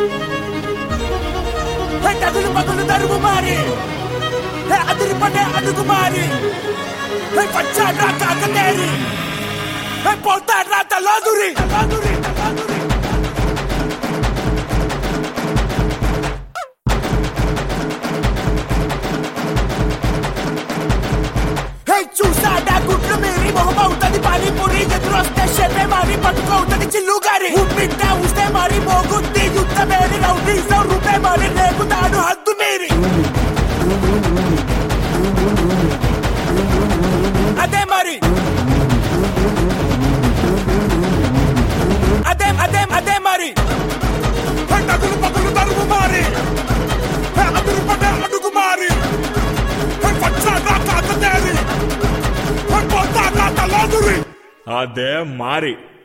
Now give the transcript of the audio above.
తగులు పగులు తరువు మారి అదిరి పడే అడుగు మారి వచ్చాడ్రా కాకనేరి పోతాడ్రా తలాదురి చూసాడా గుడ్లు మీరి మొహమవుతుంది పానీపూరి ఎదురొస్తే షెర్రే మారి పట్టుకవుతుంది చిల్లు గారి ఉప్పిట్ట ఉస్తే మారి మోగుద్ది యుద్ధ మేరి రౌడీ రూపే మారి రేపుతాడు హద్దు మీరి అదే మరి అదే మరి తగులు పగులు తరువు మారి అదురు పడే అడుగు మారి వచ్చాడ్రా కాకనేరి పోతాడ్రా తలాదురి అదే మారి